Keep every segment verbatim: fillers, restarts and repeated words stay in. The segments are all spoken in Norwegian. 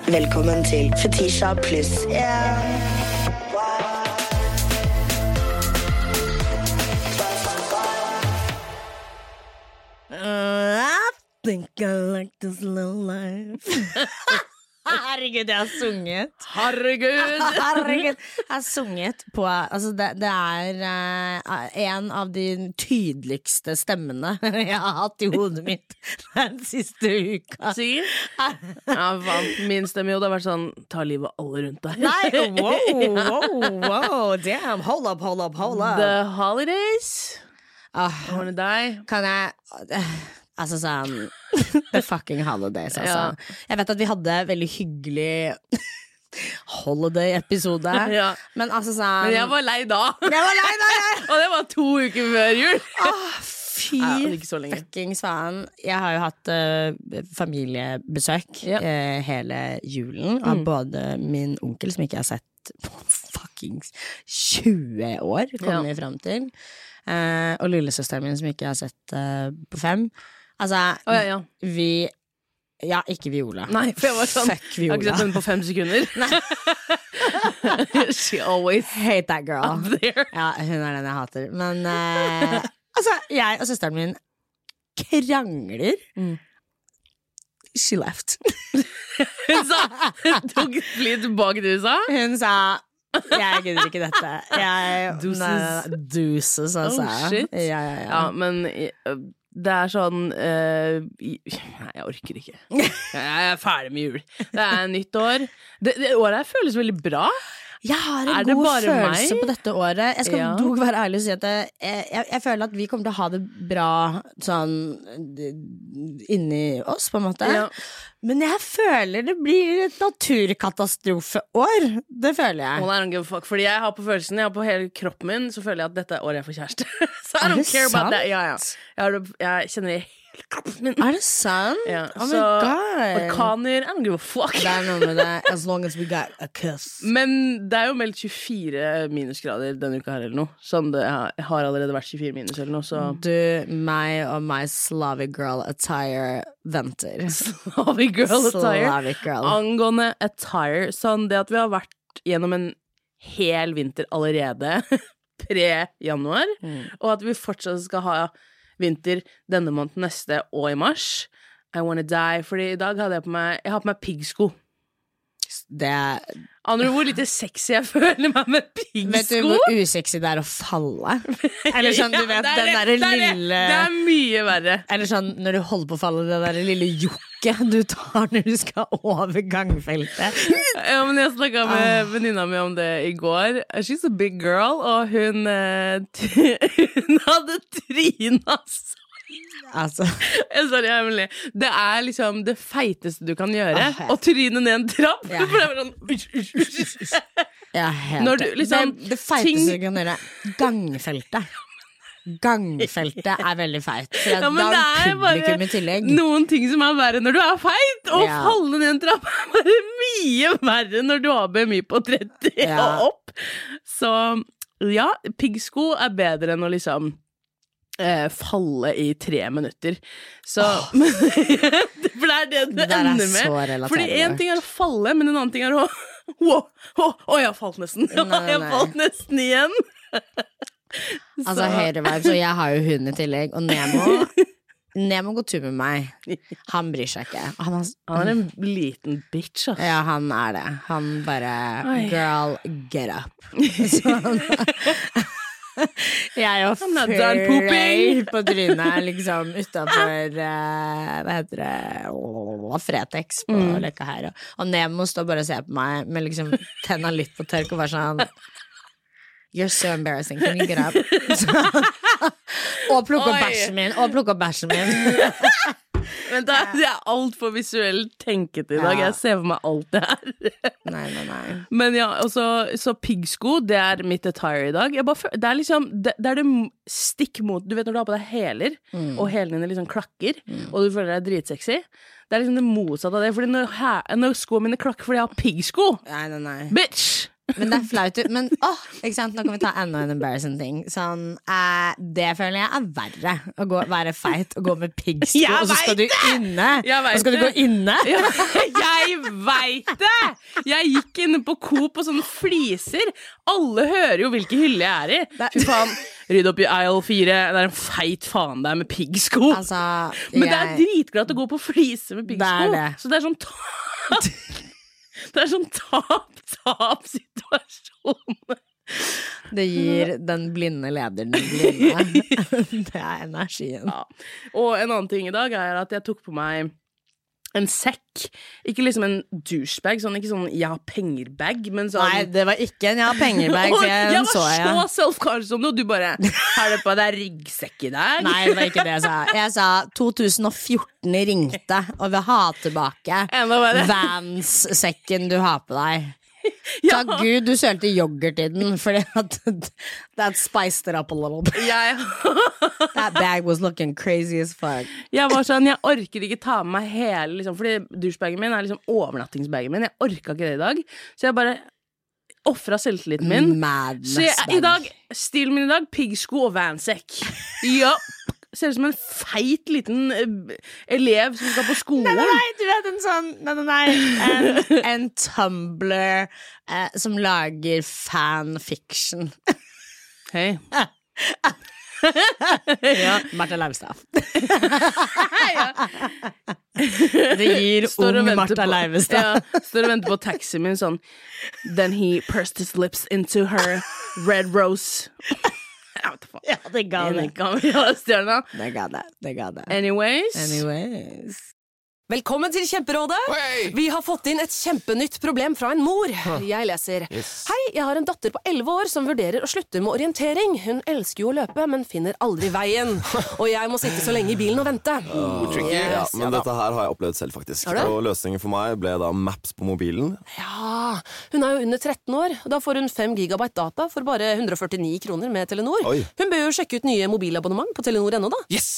Velkommen til Fetisha pluss en. Uh, I think I like this little life. Herregud, jeg har sunget. Herregud. Herregud, jeg har sunget på altså det, det er uh, en av de tydeligste stemmene jeg har hatt i hodet mitt den siste uka. Sier? Ja, faen. Min stemme jo, det har vært sånn ta livet av alle rundt deg. Nei, wow, wow, wow. Damn, hold up, hold up, hold up. The holidays. Ah, I wanna die. Kan jeg Altså sånn The fucking holidays, altså. Ja. Jeg vet at vi hadde veldig hyggelig holiday-episode. Ja. Men altså sånn Men jeg var lei da. Jeg var lei da, jeg. Og det var to uker før jul. Åh, fy Ja, ikke så lenge. fucking svan. Jeg har jo hatt uh, familiebesøk Ja. uh, hele julen av Mm. både min onkel, som ikke jeg har sett på fuckings tjue år, kommer vi frem til, uh, og lillesøsteren min, som ikke jeg har sett uh, på fem. Altså, Å, ja, ja. vi Ja, ikke Viola. Nei, for jeg var sånn Fuck Jeg har ikke Viola. sett henne på fem sekunder. She always Hate that girl. up there. Ja, hun er den jeg hater. Men uh, altså, jeg og søsteren min krangler. Mm. She left. Hun sa tok fly tilbake til U S A. Hun sa jeg gidder ikke dette. Jeg, Deuces. Nei, deuces, altså. Oh, shit. Ja, ja, ja. Ja, men uh, det er sånn uh, i, Nei, jeg orker ikke. Jeg er ferdig med jul. Det er nytt år. Det, det året her føles veldig bra. Jeg har en Er det god bare følelse meg? på dette året. Jeg skal Ja. dog være ærlig og si at jeg, jeg, jeg føler at vi kommer til å ha det bra sånn inni oss, på en måte. Ja. Men jeg føler det blir et naturkatastrofeår. Det føler jeg. Well, I don't give a fuck. Fordi jeg har på følelsen, jeg har på hele kroppen min, så føler jeg at dette er året jeg får kjæreste. Så I Er don't det care about sant? that. Ja, ja. Jeg, har det, jeg kjenner det i hele kroppen min. Er det sant? Ja, Oh my så god. orkaner, I don't give a fuck. Det er noe med det. As long as we got a kiss. Men det er jo meldt tjuefire minusgrader denne uka her eller noe. Sånn det har, har allerede vært tjuefire minus eller noe, så Du, meg og my Slavic girl attire venter. Slavic girl attire. Slavic girl. Angående attire, sånn det at vi har vært gjennom en hel vinter allerede, pre-januar, Mm. og at vi fortsatt skal ha vinter denne måneden neste og i mars. I wanna die, fordi i dag hadde jeg på meg, jeg har på meg piggsko. Det er, Aner du hvor lite sexy jeg føler meg med piggsko? vet du hvor usexy det er å falle? Eller sånn, du Ja, vet, det er den det, derre det er det. lille Det er mye verre. Eller sånn, når du holder på å falle, det derre lille jokket du tar når du skal over gangfeltet. Ja, men jeg snakket Ah. med venninna mi om det i går. She's a big girl, og hun, eh, t- hun hadde tryna så. Altså, Jeg sa det hemmelig. Det er liksom det feiteste du kan gjøre, Ah, ja. å tryne ned en trapp. Ja. For det var sånn ush, ush, ush. jeg er helt Når du liksom- det, det feiteste ting- du kan gjøre, gangfeltet. Gangfeltet er veldig feit. For Ja, men da det er er bare publikum i tillegg. noen ting som er verre når du er feit. Å Ja. falle ned en trapp er bare mye verre når du har B M I på tretti Ja. og opp. Så ja, piggsko er bedre enn å liksom eh, falle i tre minutter. Så For det er det det, Det der er ender så med. relaterbart. Fordi en ting er å falle, men en annen ting er å Å, å, å, jeg falt nesten. Å, Nei, jeg nei. falt nesten igjen. Altså, høyrevibes, og jeg har jo hund i tillegg. Og Nemo Nemo går tur med meg. Han bryr seg ikke. Han har, Han er en liten bitch, ass. ja, han er det. Han bare Oi. Girl, get up. Så han Jeg og I'm not done pooping. Frey på trynet, liksom utafor uh, Hva heter det Åh, Fretex på Mm. Løkka her. Og, og Nemo står bare og ser på meg med liksom tenna litt på tørk og bare sånn You're so embarrassing, can you get up? Så, og plukke opp Oi. bæsjen min. Og plukke opp bæsjen min. Men det er, det er alt for visuelt tenket i dag. Ja. Jeg ser for meg alt det her. Nei, nei, nei. Men ja, og så, så piggsko, det er mitt attire i dag. Jeg bare, føl- det er liksom, det, det er det stikk mot, du vet når du har på deg hæler, Mm. og hælene dine liksom klakker, og du føler deg dritsexy. Det er liksom det motsatte av det, fordi når, hæ- når skoene mine klakker fordi jeg har piggsko, Nei, nei, nei. bitch! Men det er flaut. Men åh, ikke sant, nå kan vi ta enda en embarrassing ting. Sånn, eh, det føler jeg er verre. Å gå, være feit og gå med piggsko, og så skal du inne. Og så skal du gå inne. Ja, jeg vet det! Jeg gikk inne på Coop og sånne fliser. Alle hører jo hvilke hylle jeg er i. Fy faen, rydd opp i aisle fire. Det er en feit faen der med piggsko. Altså, Men det er jeg- dritglatt å gå på fliser med piggsko. Det er det. Så det er sånn tap. Det er sånn tap-tap-situasjon. Det gir den blinde lederen den blinde. Det er energien. Ja. Og en annen ting i dag er at jeg tok på meg en sekk. Ikke liksom en douchebag, sånn, ikke sånn jeg har penger-bag, men sånn. Nei, det var ikke en jeg har penger-bag, for jeg jeg var så jeg. så self-conscious om det, og du bare har det på deg ryggsekk i dag? Nei, det var ikke det jeg sa. Jeg sa to tusen og fjorten ringte, og vil ha tilbake Enda verre. Vans-sekken du har på deg. Ja. Takk Gud du sølte yoghurt i den, fordi at that spiced it up a little bit. Jeg, That bag was looking crazy as fuck. jeg var sånn, jeg orker ikke ta med meg hele liksom, fordi douchebagen min er liksom overnattingsbagen min. Jeg orka ikke det i dag, så jeg bare offret selvtilliten min. Madness Så jeg, i bag. dag, stilen min i dag, piggsko og vansekk. Ja, ser ut som en feit liten eh, elev som skal på skolen. Nei, nei, du vet en sånn Nei, nei, nei En, en Tumblr eh, som lager fanfiction. Hei. Ja, Martha Leivestad. Det gir Står og ung venter Martha på- Leivestad. Ja, står og venter på taxien min sånn. Then he pursed his lips into her red rose. Jeg vet faen. Ja, det ga det. Ja, stjerna. Det ga det. Det ga det. Anyways. Anyways. Velkommen til Kjemperådet! Vi har fått inn et kjempenytt problem fra en mor. Jeg leser. Hei, jeg har en datter på elleve år som vurderer å slutte med orientering. Hun elsker jo å løpe, men finner aldri veien. Og jeg må sitte så lenge i bilen og vente. Ja, men dette her har jeg opplevd selv, faktisk. Har du? Og løsningen for meg ble da Maps på mobilen. Ja, hun er jo under tretten år. Da får hun fem gigabyte data for bare hundre og førtini kroner med Telenor. Oi. Hun bør jo sjekke ut nye mobilabonnement på Telenor punkt no da. Yes!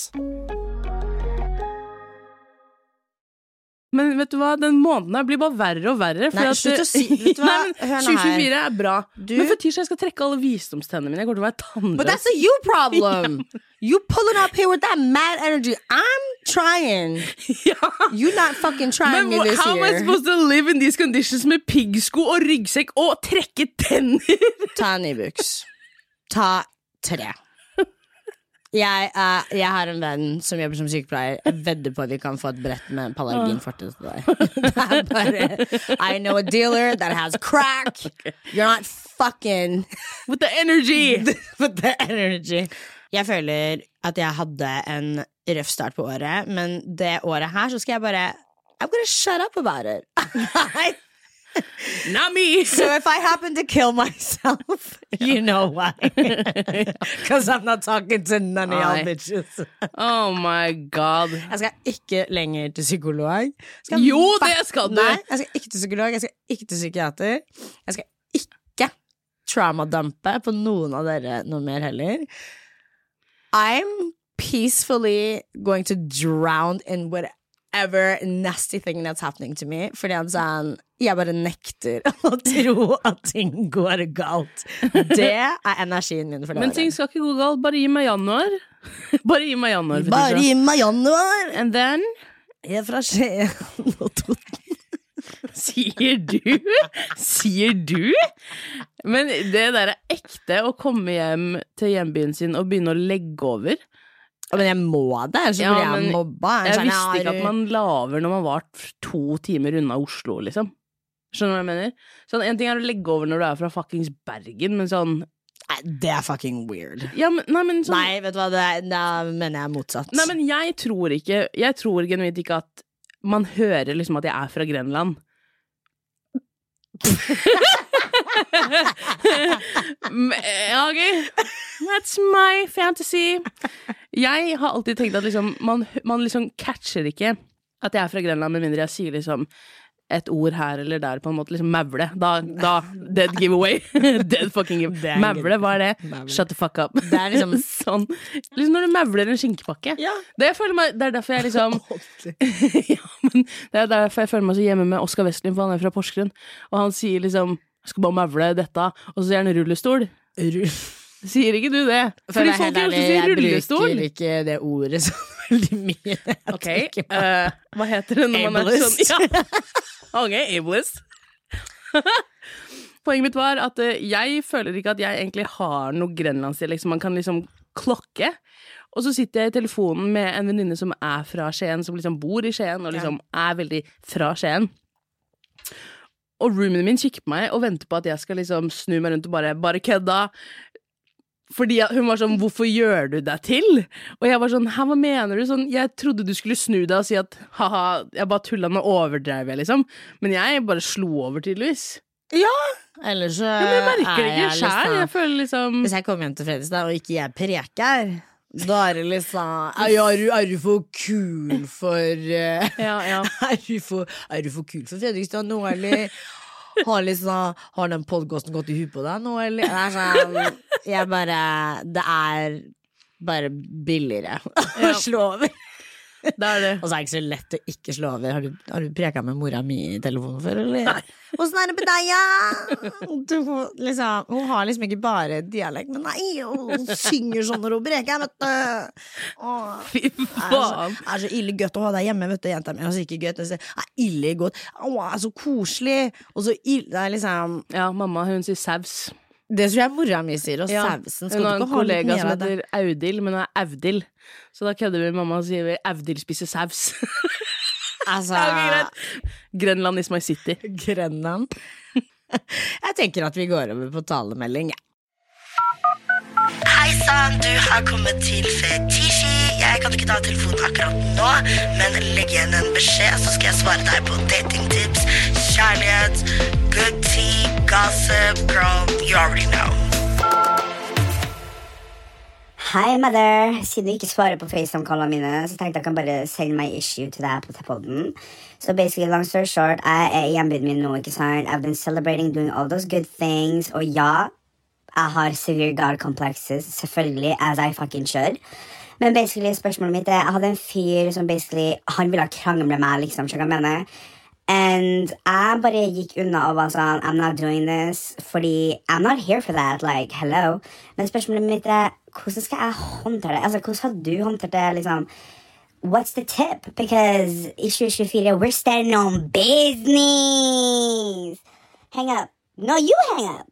Men vet du hva, den måneden her blir bare verre og verre. Nei, at- slutt å si- vet du hva? Nei, men Hør nå tjue tjuefire her. er bra. Du- Men for tirsdag jeg skal trekke alle visdomstennene mine. Jeg kommer til å være tannløs. But that's a you problem. You pulling up here with that mad energy. I'm trying. Ja. You not fucking trying Men me hvor- this how am I year. supposed to live in these conditions med piggsko og ryggsekk og trekke tenner? Ta en Ibux. Ta tre. Jeg, eh, jeg har en venn som jobber som sykepleier. Jeg vedder på at vi kan få et brett med pallarginforte til deg. Det er bare I know a dealer that has crack. You're not fucking With the energy! with the energy. Jeg føler at jeg hadde en røff start på året, men det året her så skal jeg bare I'm gonna shut up about it. Not me! So if I happen to kill myself, you know why. Because I'm not talking to none of y'all Nei. bitches. Oh my god. Jeg skal ikke lenger til psykolog. Skal Jo, fa- det skal du. Nei, jeg skal ikke til psykolog, jeg skal ikke til psykiater. Jeg skal ikke traumadumpe på noen av dere noe mer heller. I'm peacefully going to drown in whatever nasty thing that's happening to me. Fordi han sa han, jeg bare nekter å tro at ting går galt. Det er energien min for det Men ting skal ikke gå galt. Bare gi meg januar. Bare gi meg januar. for Bare tirsdag. gi meg januar. And then Jeg er fra Skien og Toten. Sier du? Sier du? Men det der er ekte å komme hjem til hjembyen sin og begynne å legge over. Men jeg må det, ellers Ja, blir jeg men mobba. Jeg Sånn, visste ikke er- at man laver når man var to timer unna Oslo, liksom. Skjønner du hva jeg mener? Sånn, en ting er å legge over når du er fra fuckings Bergen, men sånn Nei, det er fucking weird. ja, men, Nei, men sånn Nei, vet du hva, det, da mener jeg motsatt. Nei, men jeg tror ikke Jeg tror genuint ikke at man hører liksom at jeg er fra Grenland. Ja, ok. That's my fantasy. Jeg har alltid tenkt at liksom man, man liksom catcher ikke at jeg er fra Grenland, med mindre jeg sier liksom et ord her eller der, på en måte, liksom mavle. Da, da dead giveaway. Dead fucking give. Det er Mavle, hva er det? Mavle. Shut the fuck up. Det er liksom- sånn. Liksom når du mavler en skinkepakke. Ja. Det, jeg føler meg, det er derfor jeg liksom ja, men det er derfor jeg føler meg så hjemme med Oskar Westlund, for han er fra Porsgrunn, og han sier liksom Jeg skal bare mavle dette. Og så sier han rullestol. Rull. Sier ikke du det? For Fordi det er folk helt i Oslo ærlig, sier jeg rullestol. bruker ikke det ordet så veldig mye. Jeg Ok, tenker på- eh, hva heter det når man er sånn? Ableist. Ja. Ok, ableist. Poenget mitt var at eh, jeg føler ikke at jeg egentlig har noe grenlandsdialekt som man kan liksom klokke. Og så sitter jeg i telefonen med en venninne som er fra Skien, som liksom bor i Skien, og liksom er veldig fra Skien. Og roomien min kikker på meg og venter på at jeg skal liksom snu meg rundt og bare, bare kødda. Fordi hun var sånn, hvorfor gjør du deg til? Og jeg var sånn, hæ, hva mener du? Sånn, jeg trodde du skulle snu deg og si at, haha, jeg bare tullet med overdrev, liksom. Men jeg bare slo over tydeligvis. Ellers så Ja, men jeg merker det er ikke jeg selv. liksom- Jeg føler liksom Hvis jeg kommer hjem til Fredrikstad og ikke jeg preker, da er det liksom Er, er, du, er du for kul for uh, Ja, ja. er, du for, er du for kul for Fredrikstad nå, eller? Har, liksom, har den podcasten gått i huet på deg nå, eller? Det er sånn Jeg bare Det er bare billigere å slå over. Det er det. Og så er det ikke så lett å ikke slå over. Har du, har du preka med mora mi i telefonen før, eller? Åssen er det med deg, ja? Du, liksom, hun har liksom ikke bare dialekt, men nei, hun synger sånn når hun preker, vet du. Åh, Fy det er så, faen. er så ille godt å ha deg hjemme, vet du, jenta mi. Altså, ikke godt, det er ille godt. Åh, det er så koselig. Og så ille, det er liksom Ja, mamma, hun sier saus. Det tror jeg mora mi sier, og Ja. sausen. Skal Hun du har ikke en ha litt kollega mer som av det? heter Audil, men hun er Audil. Så da kødder vi med mamma og sier vi Audil spiser saus. Altså, Det er ikke greit. Grenland is my city. Grønland. Jeg tenker at vi går over på talemelding. Hei sann, du har kommet til Fetisji. Jeg kan ikke ta telefonen akkurat nå, men legg igjen en beskjed, så skal jeg svare deg på datingtips, kjærlighet, good tea, gossip, girl, you already know. Hei, mother. Siden du ikke svarer på FaceTime-kallene mine, så tenkte jeg kan bare sende meg issue til deg på podden. So basically, long story short, jeg er i hjembyen min nå, ikke sant? I've been celebrating doing all those good things, og ja, jeg har severe god complexes, selvfølgelig, as I fucking should. Men basically, spørsmålet mitt er, jeg hadde en fyr som basically, han ville krangle med meg, liksom, så jeg mener. And jeg bare gikk unna og var sånn, I'm not doing this, fordi I'm not here for that, like, hello. Men spørsmålet mitt er, hvordan skal jeg håndtere det? Altså, hvordan har du håndtert det, liksom? What's the tip? Because i tjue tjuefire, we're standing on business. Hang up. No, you hang up.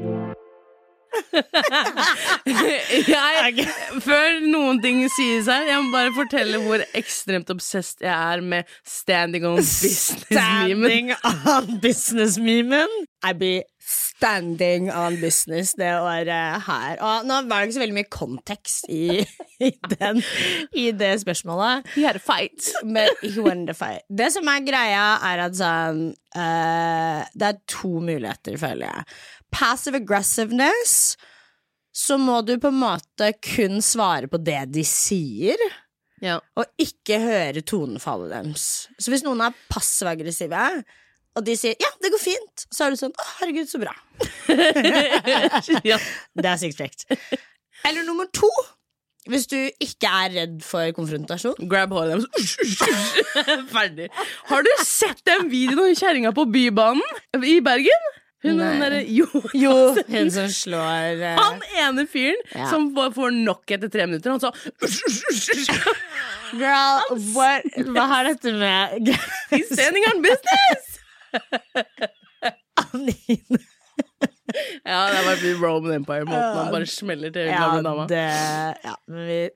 jeg, Før noen ting sies her, jeg må bare fortelle hvor ekstremt obsessed jeg er med standing on business-memen. Standing on business-memen. I be standing on business det året her. Og nå var det ikke så veldig mye kontekst i, i, den, i det spørsmålet. He had a fight. Men he won the fight. Det som er greia, er at sånn uh, det er to muligheter, føler jeg. Passive aggressiveness, så må du på en måte kun svare på det de sier, Ja. og ikke høre tonefallet deres. Så hvis noen er passiv-aggressive, og de sier 'ja, det går fint', så er du sånn 'å, herregud, så bra'. ja. Det er sykt frekt. Eller nummer to, hvis du ikke er redd for konfrontasjon. Grab håret deres. Ferdig. Har du sett den videoen av kjerringa på Bybanen i Bergen? Hun Nei. den derre jo, Jo, hun som slår uh, Han ene fyren Ja. som bare får nok etter tre minutter. Han sa Girl, what, hva har dette med He's standing on business! Anine? Ja, det er bare blir Roman Empire-måten. Han bare smeller til Ja, gamle dama. det Ja, men vi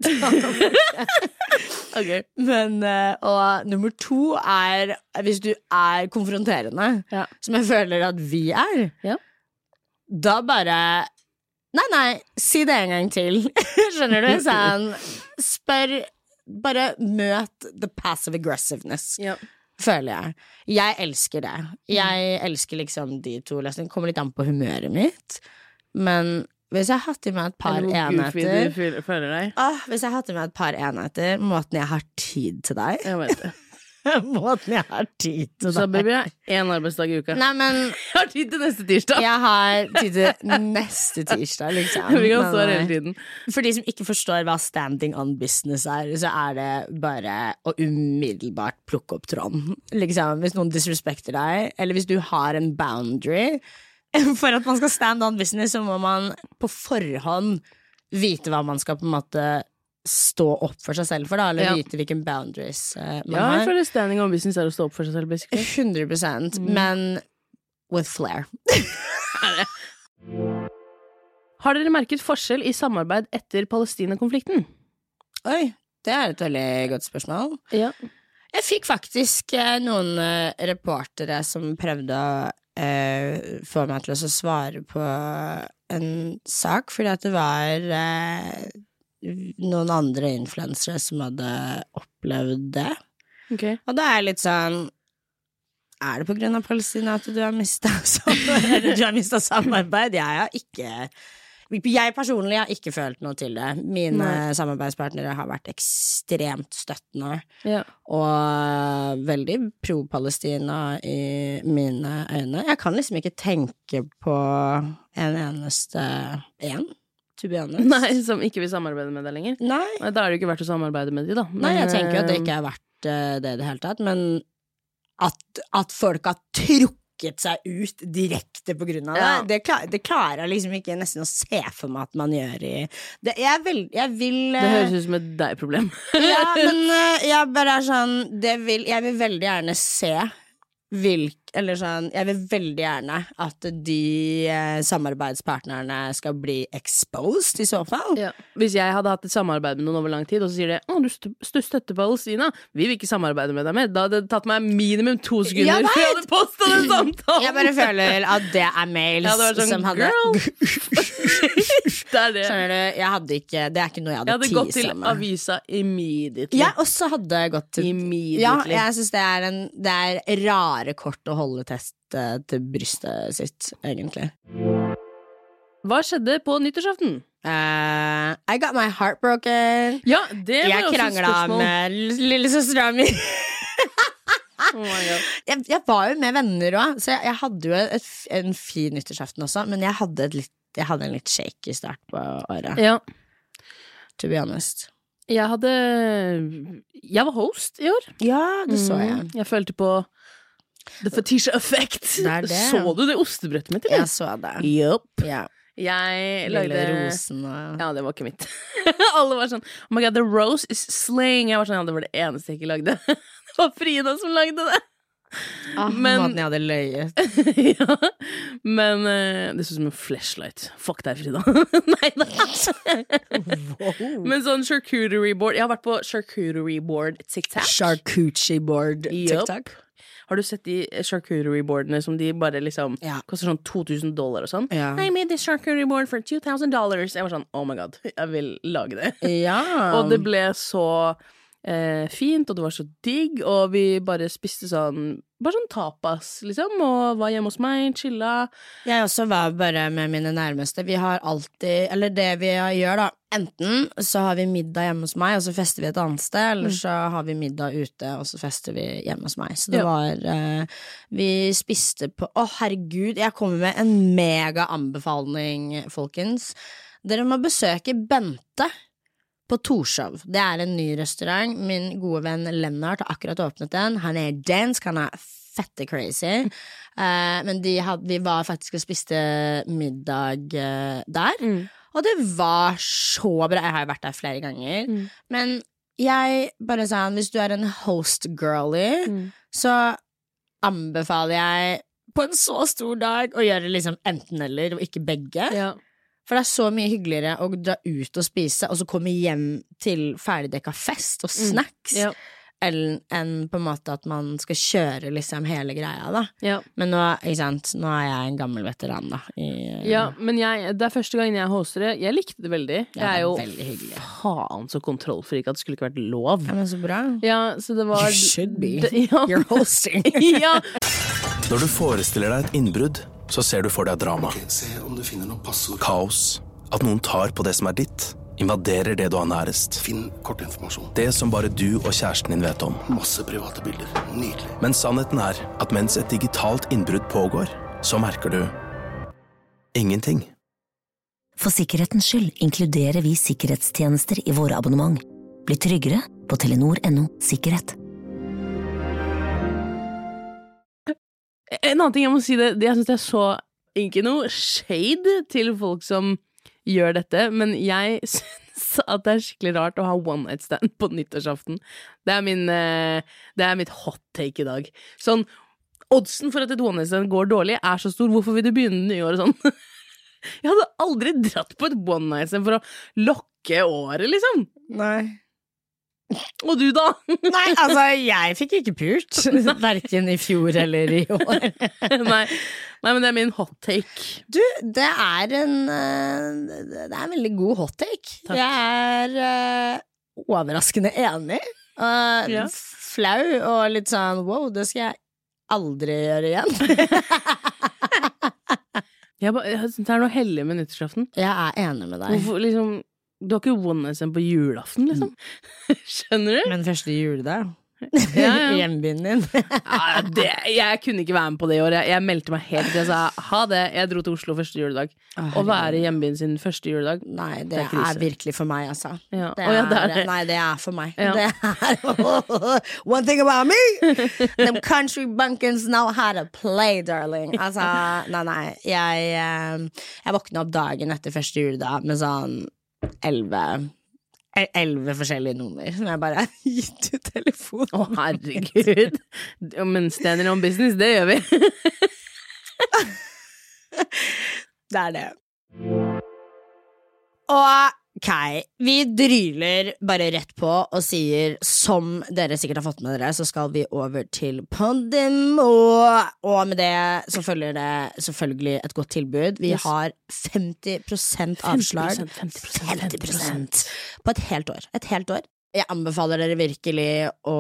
Okay. Men, uh, og nummer to er hvis du er konfronterende, Ja. som jeg føler at vi er, Ja. da bare Nei, nei, si det en gang til. Skjønner du? Sånn, spør Bare møt the passive aggressiveness. Ja. Føler jeg. Jeg elsker det. Jeg elsker liksom de to løsningene. Kommer litt an på humøret mitt. Men hvis jeg har hatt i meg et par Eller hvor goofy enheter du føl- føler deg. ah, Hvis jeg har hatt i meg et par enheter, måten jeg har tid til deg Jeg vet det. Måten jeg har tid til Så deg baby, jeg har én arbeidsdag i uka. Nei, men Jeg har tid til neste tirsdag. jeg har tid til neste tirsdag, liksom. Vi kan Men, stå her hele eh, tiden. For de som ikke forstår hva standing on business er, så er det bare å umiddelbart plukke opp tråden. Liksom, hvis noen disrespekter deg, eller hvis du har en boundary, for at man skal stand on business, så må man på forhånd vite hva man skal på en måte stå opp for seg selv for, da, eller ja. vite hvilken boundaries uh, man ja, har. Ja, jeg føler standing on business er å stå opp for seg selv, basically. hundre prosent, mm. men with flair. Har dere merket forskjell i samarbeid etter Palestina-konflikten? Oi, det er et veldig godt spørsmål. Ja. Jeg fikk faktisk uh, noen uh, reportere som prøvde å uh, få meg til å svare på en sak, fordi at det var... Uh, noen andre influensere som hadde opplevd det. Okay. Og da er jeg litt sånn, er det på grunn av Palestina at du har mistet samarbeid? Du har mistet samarbeid? Jeg har ikke, jeg personlig har ikke følt noe til det. Mine Nei. samarbeidspartnere har vært ekstremt støttende, ja. og veldig pro-Palestina i mine øyne. Jeg kan liksom ikke tenke på en eneste en. Nei, som ikke vil samarbeide med deg lenger. Nei. Da er det jo ikke verdt å samarbeide med de, da. Men, Nei, jeg tenker jo at det ikke er verdt uh, det i det hele tatt, men at, at folk har trukket seg ut direkte på grunn av ja. det, det, klar, det klarer jeg liksom ikke nesten å se for meg at man gjør i det, jeg, vil, jeg vil uh, Det høres ut som et deg-problem. Ja, men uh, jeg bare er sånn det vil, jeg vil veldig gjerne se Vilk, eller sånn, jeg vil veldig gjerne at de eh, samarbeidspartnerne skal bli exposed i så fall. Ja. Hvis jeg hadde hatt et samarbeid med noen over lang tid, og så sier de, å, du st- støtter Palestina, vi vil ikke samarbeide med deg mer, da hadde det tatt meg minimum to sekunder ja, før jeg hadde postet den samtalen. Jeg bare føler at det er mails ja, det sånn, som hadde det er det. Skjønner du, jeg hadde ikke, det er ikke noe jeg hadde, hadde gått til med. Avisa immediately. Jeg også hadde gått til immediately. Ja, jeg synes det er en, det er rar kort å holde test til brystet sitt, egentlig. Hva skjedde på nyttårsaften? Uh, I got my heart broken. Ja, det var jeg også et kranglet spørsmål. med lillesøstera mi. Oh my God. jeg, jeg var jo med venner også, så jeg, jeg hadde jo et, en fin nyttårsaften også, men jeg hadde, et litt, jeg hadde en litt shaky start på året. Ja. To be honest. Jeg hadde Jeg var host i år. Ja, det så jeg. Mm, jeg følte på The Fetisha Effect. Det er det. Så du det ostebrettet mitt, eller? Jeg så det. Yep. Ja. Jeg Lille lagde rosen og... Ja, det var ikke mitt. Alle var sånn Oh my god, the rose is slaying. Jeg var sånn, ja, det var det eneste jeg ikke lagde. Det var Frida som lagde det. Ah, men måten jeg hadde løyet. Ja, men uh, det så ut som en flashlight. Fuck deg, Frida. Nei, nei. Wow. Men sånn charcuterie board. Jeg har vært på charcuterie board TikTok. Charcuterie board TikTok. Yep. Har du sett de charcuterie boardene som de bare liksom ja. koster sånn to tusen dollar og sånn? Ja. I made this charcuterie board for two thousand dollars. Jeg var sånn, oh my god, jeg vil lage det. Ja. Og det ble så eh, fint, og det var så digg, og vi bare spiste sånn bare sånn tapas, liksom, og var hjemme hos meg, chilla. Jeg også var bare med mine nærmeste. Vi har alltid, eller det vi gjør da, enten så har vi middag hjemme hos meg, og så fester vi et annet sted, eller så har vi middag ute, og så fester vi hjemme hos meg. Så det ja. var, eh, vi spiste på, å herregud, jeg kommer med en mega anbefaling, folkens. Dere må besøke Bente på Torshov. Det er en ny restaurant. Min gode venn Lennart har akkurat åpnet den. Han er dansk, han er fette crazy. Uh, men de had, vi var faktisk og spiste middag uh, der. Mm. Og det var så bra. Jeg har jo vært der flere ganger. Mm. Men jeg bare sa, hvis du er en host girlie, mm. så anbefaler jeg på en så stor dag å gjøre liksom enten eller, og ikke begge. Ja. For det er så mye hyggeligere å dra ut og spise, og så komme hjem til ferdigdekka fest og snacks, mm. ja. enn en på en måte at man skal kjøre liksom hele greia, da. Ja. Men nå, ikke sant, nå er jeg en gammel veteran, da. I, ja, men jeg, det er første gangen jeg hoster det. Jeg likte det veldig. Ja, jeg er jo er faen så kontrollfrik at det skulle ikke vært lov. Ja, men så bra. Ja, så det var... You should be. Det, ja. You're hosting. Ja. Når du forestiller deg et innbrudd, så ser du for deg drama. Okay, se om du finner noe passord. Kaos. At noen tar på det som er ditt. Invaderer det du har nærest. Finn kortinformasjon. Det som bare du og kjæresten din vet om. Masse private bilder. Nydelig. Men sannheten er at mens et digitalt innbrudd pågår, så merker du ingenting. For sikkerhetens skyld inkluderer vi sikkerhetstjenester i våre abonnement. Bli tryggere på telenor punktum no sikkerhet. En annen ting jeg må si det, det jeg synes det er så ikke noe shade til folk som gjør dette, men jeg synes at det er skikkelig rart å ha one night stand på nyttårsaften. Det er min, det er mitt hot take i dag. Sånn, oddsen for at et one night stand går dårlig er så stor, hvorfor vil du begynne det nye året sånn? Jeg hadde aldri dratt på et one night stand for å lokke året, liksom. Nei. Og du da? Nei, altså, jeg fikk ikke pult. Hverken i fjor eller i år. Nei. Nei, men det er min hot take. Du, det er en Det er en veldig god hot take. Takk. Jeg er uh, overraskende enig. Uh, ja. Flau og litt sånn wow, det skal jeg aldri gjøre igjen. jeg ba, jeg, det er noe hellig med nyttårsaften. Jeg er enig med deg. Hvorfor liksom Du har ikke one night stand på julaften, liksom? Skjønner du? Men første juledag ja, ja. Hjembyen din. ja, det, jeg kunne ikke være med på det i år. Jeg, jeg meldte meg helt til jeg sa ha det. Jeg dro til Oslo første juledag. Å oh, være i hjembyen sin første juledag. Nei, det, det er, er virkelig for meg, altså. Ja. Det oh, ja, det er, er. Nei, det er for meg. Ja. Det er one thing about me! Them country bunkins know how to play, darling. Altså, nei, nei. Jeg, jeg våkna opp dagen etter første juledag med sånn elleve Elleve forskjellige nummer som jeg bare har gitt ut telefon. Å, oh, herregud. Men standing on business, det gjør vi. Det er det. Og ok, vi dryler bare rett på og sier, som dere sikkert har fått med dere, så skal vi over til Podimo. Og med det så følger det selvfølgelig et godt tilbud. Vi yes. har femti prosent avslag. femti prosent, femti prosent på et helt år. Et helt år. Jeg anbefaler dere virkelig å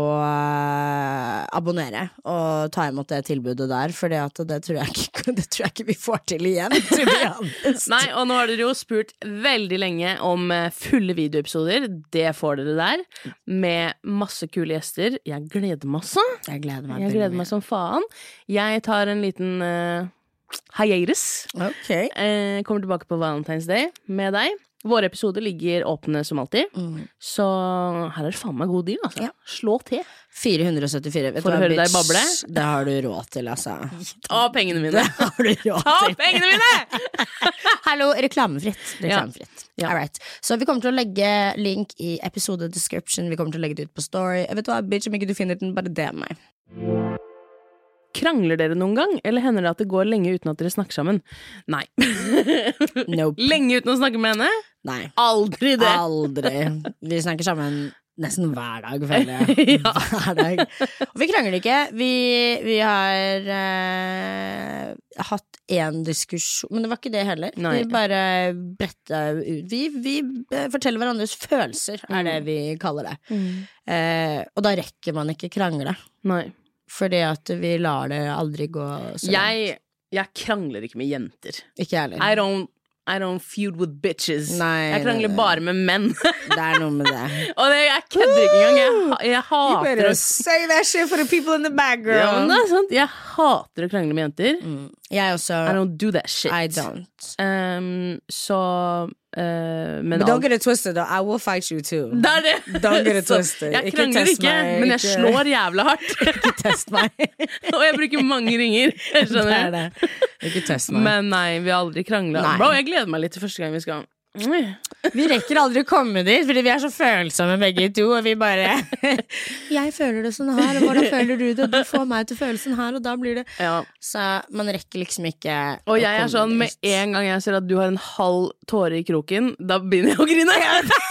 abonnere og ta imot det tilbudet der, for det, det, tror jeg ikke, det tror jeg ikke vi får til igjen. Nei, og nå har dere jo spurt veldig lenge om fulle videoepisoder. Det får dere der, med masse kule gjester. Jeg gleder meg så. Jeg gleder meg, jeg gleder meg som faen. Jeg tar en liten uh, hiatus. Okay. Uh, kommer tilbake på Valentine's Day med deg. Våre episoder ligger åpne som alltid, mm. så her er det faen meg god deal, altså. Ja. Slå til. fire hundre og syttifire. Vet For å høre deg bable. Det har du råd til, altså. Ta pengene mine. Det har du råd Ta til. pengene mine! Hallo, reklamefritt. Reklamefritt. Ja. Ja. All right. Så vi kommer til å legge link i episode description. Vi kommer til å legge det ut på story. Vet du hva, bitch, om ikke du finner den, bare D M meg. Krangler dere noen gang, eller hender det at det går lenge uten at dere snakker sammen? Nei. Nope. Lenge uten å snakke med henne? Nei. Aldri det. Aldri. Vi snakker sammen nesten hver dag, føler jeg. Ja. Hver dag. Og vi krangler ikke. Vi, vi har uh, hatt en diskusjon, men det var ikke det heller. Nei. Vi bare bretta ut. Vi, vi forteller hverandres følelser, er det vi kaller det. Mm. Uh, og da rekker man ikke krangle. Nei. Fordi at vi lar det aldri gå så jeg, jeg krangler ikke med jenter. Ikke heller. I don't, I don't feud with bitches. Nei, jeg krangler nei, nei. bare med menn. Det er noe med det. Og det, jeg kødder ikke engang. Jeg, jeg hater You better say that shit for the people in the back, girl. Ja, men det er sant. Jeg hater å krangle med jenter. Mm. Jeg også. I don't do that shit. I don't. Um, så Uh, men But don't get it twisted, though. I will fight you too. Det er det. Don't get it twisted. Jeg krangler ikke, ikke meg, men jeg ikke... slår jævla hardt. Ikke test meg. Og jeg bruker mange ringer. Jeg skjønner det. Er det. Ikke test meg. Men nei, vi har aldri kranglet. Bro, jeg gleder meg litt til første gang vi skal. Vi rekker aldri å komme dit, fordi vi er så følsomme begge to. Og vi bare jeg føler det sånn her, og hvordan føler du det? Og du får meg til å føle sånn her, og da blir det ja. Så man rekker liksom ikke. Og jeg er sånn, med en gang jeg ser at du har en halv tåre i kroken, da begynner jeg å grine.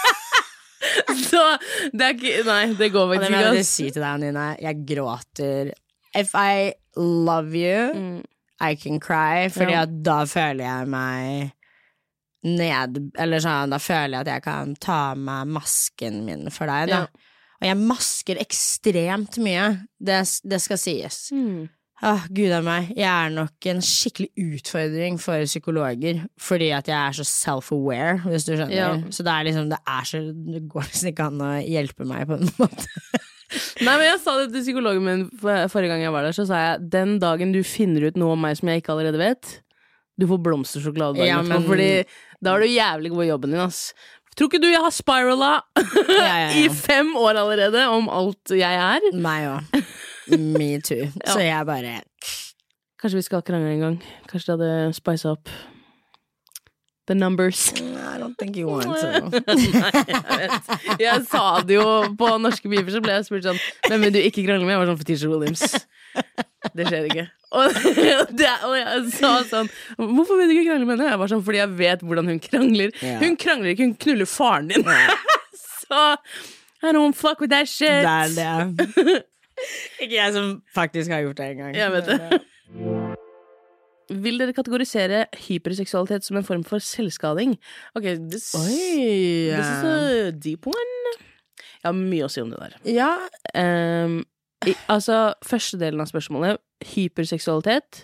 Så det er ikke, nei, det går vel ikke. Det vil jeg si til deg, Nina. Jeg gråter. If I love you mm. I can cry, fordi ja. At da føler jeg meg ned, eller sånn, da føler jeg at jeg kan ta med masken min for deg, da. Ja. Og jeg masker ekstremt mye, det, det skal sies. Mm. Åh, Gud av meg, jeg er nok en skikkelig utfordring for psykologer, fordi at jeg er så self-aware, hvis du skjønner. Ja. Så det er liksom, det er så, det går liksom ikke an å hjelpe meg på en måte. Nei, men jeg sa det til psykologen min forrige gang jeg var der, så sa jeg, den dagen du finner ut noe om meg som jeg ikke allerede vet, du får blomstersjokolade, ja, men... fordi da er du jævlig god i jobben din, ass. Tror ikke du jeg har spirala ja, ja, ja. I fem år allerede om alt jeg er? Meg også. Me too. Ja. Så jeg bare Kanskje vi skal krangle en gang. Kanskje det hadde spicet opp the numbers. I don't think you want to. Nei, jeg vet. Jeg sa det jo på norske beefer, så ble jeg spurt sånn, hvem vil du ikke krangle med? Jeg var sånn Fetisha Williams. Det skjer ikke. Og, det, og jeg sa sånn, hvorfor vil du ikke krangle med henne? Jeg var sånn, fordi jeg vet hvordan hun krangler. Yeah. Hun krangler ikke, hun knuller faren din. Så, I don't fuck with that shit. Det er det. Ikke jeg som faktisk har gjort det en gang. Jeg vet det. Vil dere kategorisere hyperseksualitet som en form for selvskading? Ok, this, Oi, this is a deep one. Jeg har mye å si om det der. Ja. Um, i, altså, første delen av spørsmålet, hyperseksualitet.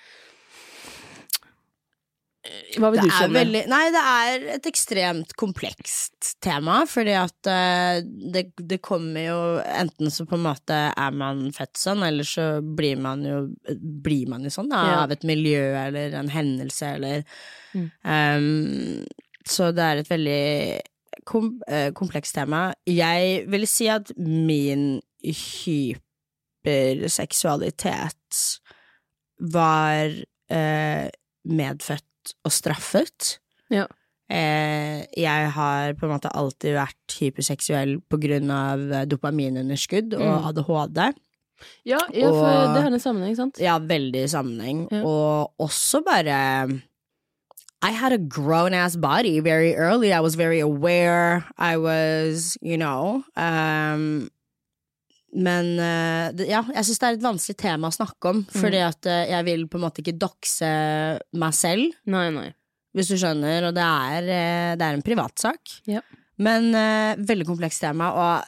Hva vil det du si er om det? veldig, nei, det er et ekstremt komplekst tema, fordi at uh, det, det kommer jo enten så på en måte er man født sånn, eller så blir man jo, blir man jo sånn da, Ja. av et miljø eller en hendelse eller Mm. um, så det er et veldig kom, uh, komplekst tema. Jeg vil si at min hyperseksualitet var uh, medfødt og straffet. Ja. Eh, jeg har på en måte alltid vært hyperseksuell på grunn av dopaminunderskudd og Mm. A D H D. Ja, ja, for Og- det har en sammenheng, sant? Ja, veldig sammenheng. Ja. Og også bare I had a grown-ass body very early. I was very aware. I was, you know um, Men eh, det, ja, jeg synes det er et vanskelig tema å snakke om, fordi at eh, jeg vil på en måte ikke dokse meg selv, Nei, nei. hvis du skjønner, og det er, eh, det er en privatsak. Ja. Men eh, veldig komplekst tema, og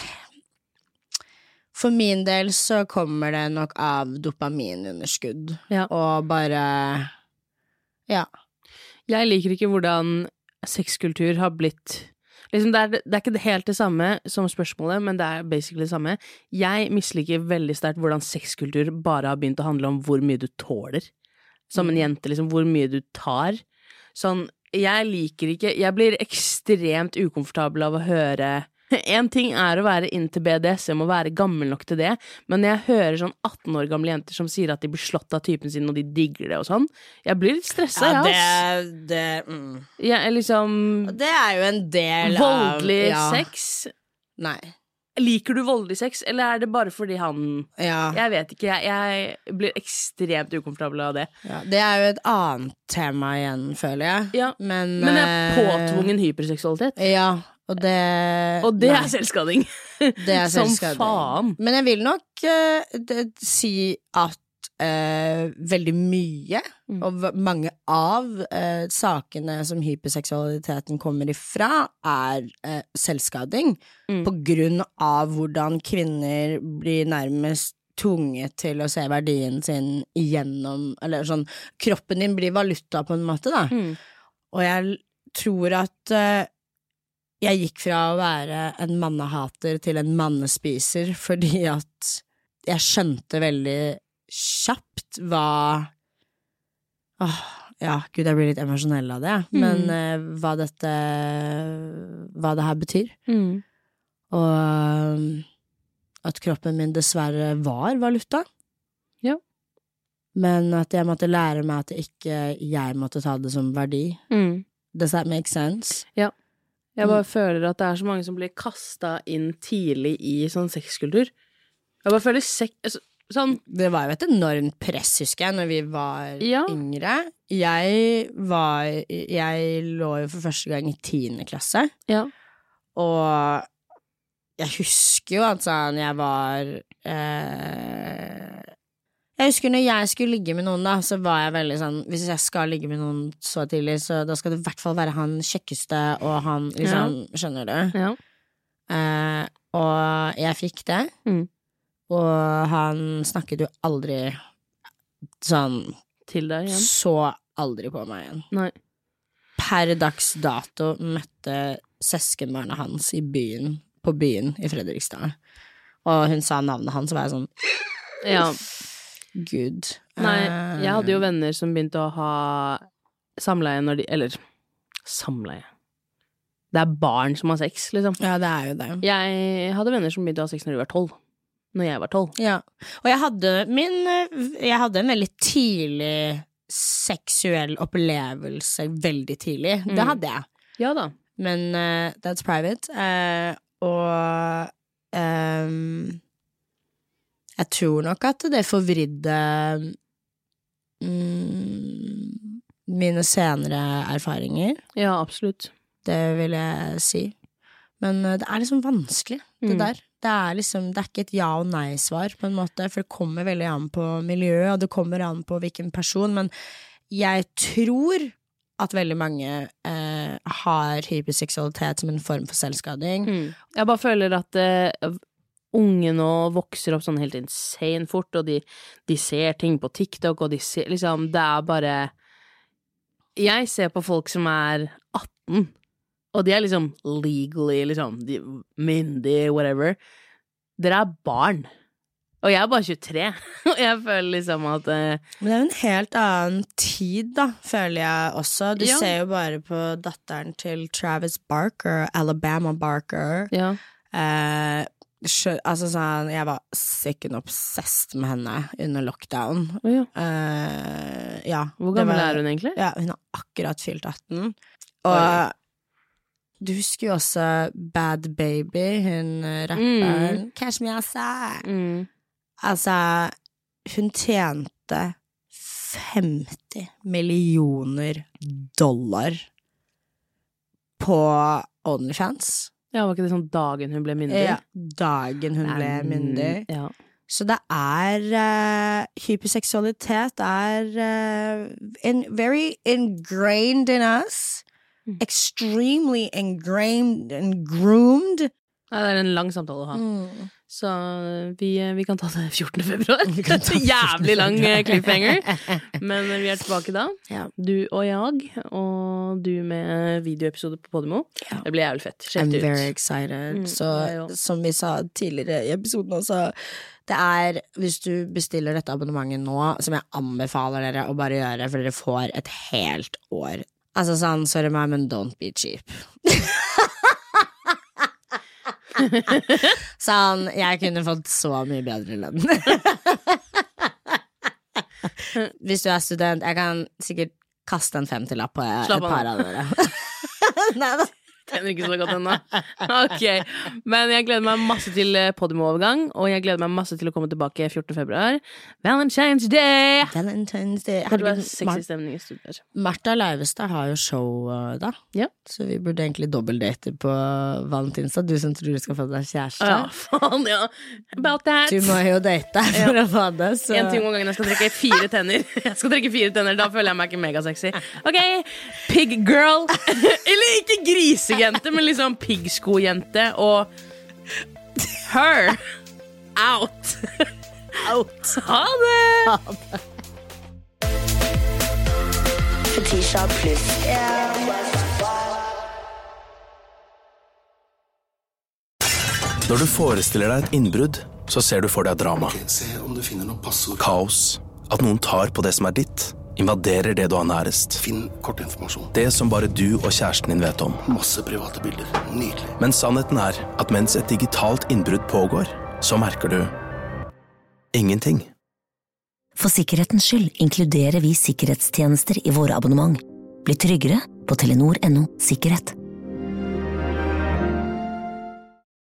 for min del så kommer det nok av dopaminunderskudd, Ja. og bare, ja. Jeg liker ikke hvordan sexkultur har blitt liksom det, er, det er ikke helt det samme som spørsmålet, men det er basically det samme. Jeg misliker veldig sterkt hvordan sexkultur bare har begynt å handle om hvor mye du tåler. Som en jente, liksom, hvor mye du tar. Sånn, jeg liker ikke Jeg blir ekstremt ukomfortabel av å høre. En ting er å være inn til B D S M og være gammel nok til det, men når jeg hører sånn atten år gamle jenter som sier at de blir slått av typen sin og de digger det og sånn, jeg blir litt stressa, Ja, jeg, det, ass. det, mm. Jeg er liksom Det er jo en del Voldelig av ja. sex. Nei. Liker du voldelig sex, eller er det bare fordi han Ja. Jeg vet ikke, jeg, jeg blir ekstremt ukomfortabel av det. Ja, det er jo et annet tema igjen, føler jeg. Ja. Men, Men jeg er eh, påtvungen hyperseksualitet. Ja, og det Og det nei, er selvskading. det er Som selvskading. faen. Men jeg vil nok eh, det, si at eh, veldig mye, Mm. og v- mange av eh, sakene som hyperseksualiteten kommer ifra, er eh, selvskading. Mm. På grunn av hvordan kvinner blir nærmest tvunget til å se verdien sin igjennom, eller sånn, kroppen din blir valuta på en måte, da. Mm. Og jeg tror at eh, jeg gikk fra å være en mannehater til en mannespiser, fordi at jeg skjønte veldig kjapt hva Åh, ja, gud, jeg blir litt emosjonell av det, men Mm. eh, hva dette Hva det her betyr. Mm. Og um, at kroppen min dessverre var valuta. Ja. Men at jeg måtte lære meg at ikke jeg måtte ta det som verdi. Mm. Does that make sense? Ja. Jeg bare føler at det er så mange som blir kasta inn tidlig i sånn sexkultur. Jeg bare føler sex altså, sånn Det var jo et enormt press, husker jeg, når vi var Ja. yngre. Jeg var Jeg lå jo for første gang i tiende klasse, Ja. og jeg husker jo at sånn jeg var eh, Jeg husker når jeg skulle ligge med noen, da, så var jeg veldig sånn hvis jeg skal ligge med noen så tidlig, så da skal det i hvert fall være han kjekkeste, og han liksom Skjønner du? Ja. Eh, og jeg fikk det, Mm. og han snakket jo aldri sånn Til deg igjen. Så aldri på meg igjen. Nei. Per dags dato møtte søskenbarnet hans i byen, på byen i Fredrikstad, og hun sa navnet hans, og var jeg sånn Ja. Gud. Nei, Eh, jeg hadde jo venner som begynte å ha samleie når de Eller samleie. Det er barn som har sex, liksom. Ja, det er jo det. Jeg hadde venner som begynte å ha sex når de var tolv. når jeg var tolv. Ja, og jeg hadde min Jeg hadde en veldig tidlig seksuell opplevelse veldig tidlig. Mm. Det hadde jeg. Ja da. Men uh, that's private. Uh, og um, jeg tror nok at det forvridde um, mine senere erfaringer. Ja, absolutt. Det vil jeg si. Men uh, det er liksom vanskelig, det mm. der. Det er liksom, det er ikke et ja og nei-svar på en måte, for det kommer veldig an på miljøet, og det kommer an på hvilken person, men jeg tror at veldig mange eh, har hyperseksualitet som en form for selvskading. Mm. Jeg bare føler at eh, unge nå vokser opp sånn helt insane fort, og de, de ser ting på TikTok, og de ser, liksom, det er bare jeg ser på folk som er atten, og de er liksom legally, liksom, de, myndig, whatever. Dere er barn. Og jeg er bare tjuetre. Og jeg føler liksom at uh... Men det er jo en helt annen tid, da, føler jeg også. Du ja. ser jo bare på datteren til Travis Barker, Alabama Barker. Ja. Uh, sjø, altså sånn, jeg var sick and obsessed med henne under lockdown. Oh, ja. Uh, ja. Hvor gammel var, er hun egentlig? Ja, hun har akkurat fylt atten. Og Oi. Du husker jo også Bad Baby, hun rapperen. Mm. Catch me outside. Mm. Altså, hun tjente femti millioner dollar på OnlyFans. Ja, var ikke det sånn dagen hun ble myndig? Ja, dagen hun ble myndig. Ja. Så det er uh, hyperseksualitet er uh, in, very ingrained in us. Extremely ingrained and groomed. Ja, det er en lang samtale å ha. Mm. Så vi, vi kan ta det fjortende februar. Jævlig lang cliffhanger. Men vi er tilbake da. Ja. Du og jeg, og du med videoepisode på Podimo. Ja. Det blir jævlig fett. I'm ut. very excited. Mm, Så ja, som vi sa tidligere i episoden også, det er, hvis du bestiller dette abonnementet nå, som jeg anbefaler dere å bare gjøre, for dere får et helt år. Altså sånn, sorry meg, men don't be cheap. Sånn, jeg kunne fått så mye bedre lønn. Hvis du er student, jeg kan sikkert kaste en femtilapp på et par av dere. Neida. Tjener ikke så godt ennå. Ok, men jeg gleder meg masse til Podimo-overgang, og jeg gleder meg masse til å komme tilbake fjortende februar. Valentine's Day! Valentine's Day. Det var sexy stemning i studiet. Martha Leivestad har jo show da, ja. Så vi burde egentlig dobbeldate på Valentinsdag. Du som tror du skal få deg kjæreste. Ja, faen, ja. About that. Du må jo date for ja. Å få det. Så. En ting om gangen, jeg skal trekke fire tenner. Jeg skal trekke fire tenner, da føler jeg meg ikke megasexy. Ok, pig girl. Eller ikke grise. Jente, men liksom piggsko-jente og her out. Out. Ha det. Ha det. Fetisha pluss Når du forestiller deg et innbrudd, så ser du for deg drama. Okay, se om du finner noe passord. Kaos. At noen tar på det som er ditt. Invaderer det du har nærest. Finn kortinformasjon. Det som bare du og kjæresten din vet om. Masse private bilder. Nydelig. Men sannheten er at mens et digitalt innbrudd pågår, så merker du ingenting. For sikkerhetens skyld inkluderer vi sikkerhetstjenester i våre abonnement. Bli tryggere på telenor punktum no sikkerhet.